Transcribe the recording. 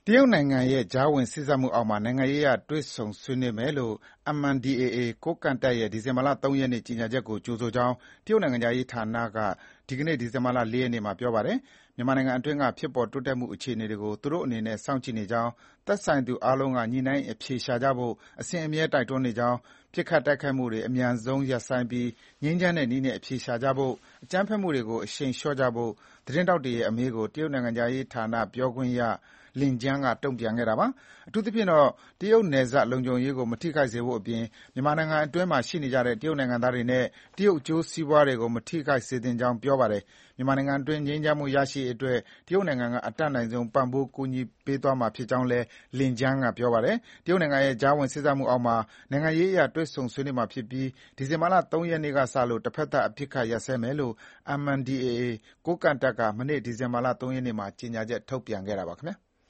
တရုတ်နိုင်ငံရဲ့ကြားဝင်စေ့စပ်မှုအောက်မှာနိုင်ငံရေးအရတွေ့ဆုံဆွေးနွေးမယ်လို့ MNDAA ကိုးကန့်တပ်ရဲ့ဒီဇင်ဘာလ ၃ ရက်နေ့ကြေညာချက်ကိုကြိုဆိုကြောင်းတရုတ်နိုင်ငံခြားရေးဌာနကဒီနေ့ဒီဇင်ဘာလ ၄ ရက်နေ့မှာပြောပါတယ်။မြန်မာနိုင်ငံအတွင်းကဖြစ်ပေါ်တိုးတက်မှုအခြေအနေတွေကိုသူတို့အနေနဲ့စောင့်ကြည့်နေကြောင်း၊သက်ဆိုင်သူအားလုံးကညှိနှိုင်းအဖြေရှာကြဖို့အစဉ်အမြဲတိုက်တွန်းနေကြောင်း၊ပစ်ခတ်တိုက်ခိုက်မှုတွေအမြန်ဆုံးရပ်ဆိုင်းပြီးငြိမ်းချမ်းတဲ့နည်းနဲ့အဖြေရှာကြဖို့၊အကြမ်းဖက်မှုတွေကိုအရှိန်လျှော့ကြဖို့သတင်းထောက်တွေရဲ့အမေးကိုတရုတ်နိုင်ငံခြားရေးဌာနပြောခွင့်ရLin Jian ကတုံ့ပြန်ခဲ့တာပါ။အထူးသဖြင့်တရုတ်နယ်စပ်လုံခြုံရေးကိုမထိခိုက်စေဖို့အပြင်မြန်မာနိုင်ငံအတွင်းမှာရှိနေကြတဲ့တရုတ်နိုင်ငံသားတွေနဲ့တရုတ်အကျိုးစီးပွားတွေကိုမထိခိုက်စေသင့်ကြောင်းပြောပါတယ်။မြန်မာနိုင်ငံအတွင်းငြိမ်းချမ်းမှုရရှိရေးအတွက်တရုတ်နိုင်ငံကအတတ်နိုင်ဆုံးပံ့ပိုးကူညီပေးသွားမှာဖြစ်ကြောင်းလည်းLin Jian ကပြောပါတယ်။တရုတ်နိုင်ငံရဲ့ကြားဝင်စေ့စပ်မှုအောက်မှာနိုင်ငံရေးအရတွေ့ဆုံဆွေးနွေးမှာဖြစ်ပြီးဒီဇင်ဘာလ ၃ ရက်နေ့ကစလို့တဘက်သတ်အပစ်အခတ်ရပ်စဲမယ်လို့ MNDAA ကိုးကန့်တပ်ကမနေ့ဒီဇင်ဘာလ ၃ ရက်နေ့မှာကြေညာချက်ထုတ်ပြန်ခဲ့တာပါခင်ဗျာ။